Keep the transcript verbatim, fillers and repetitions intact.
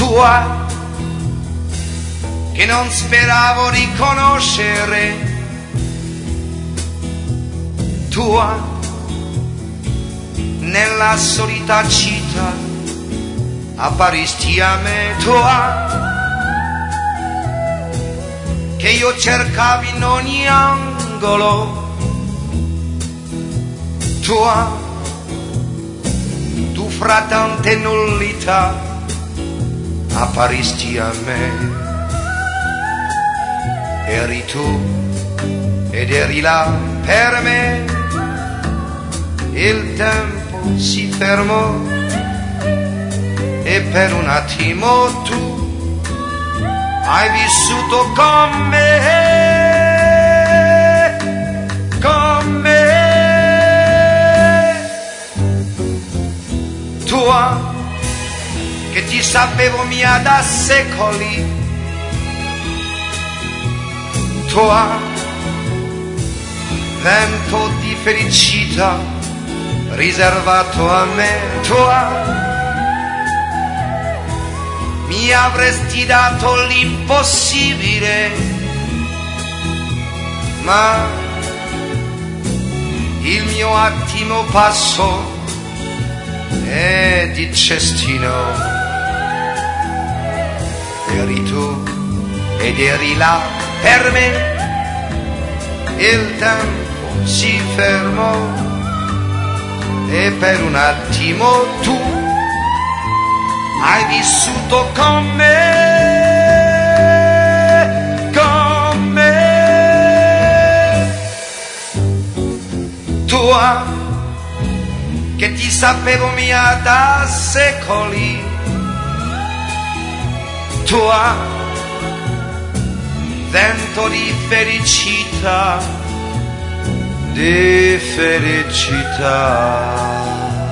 tua, che non speravo riconoscere, tua, nella solita città apparisti a me, tua, che io cercavo in ogni angolo, tua, tu fra tante nullità apparisti a me. Eri tu ed eri là per me, il tempo si fermò e per un attimo tu hai vissuto con me, con me, tua, che ti sapevo mia da secoli, tua, vento di felicità riservato a me, tua, mi avresti dato l'impossibile, ma il mio attimo passò e di cestino eri tu ed eri là per me, il tempo si fermò e per un attimo tu hai vissuto con me, con me, tua, che ti sapevo mia da secoli, tua, vento di felicità, di felicità.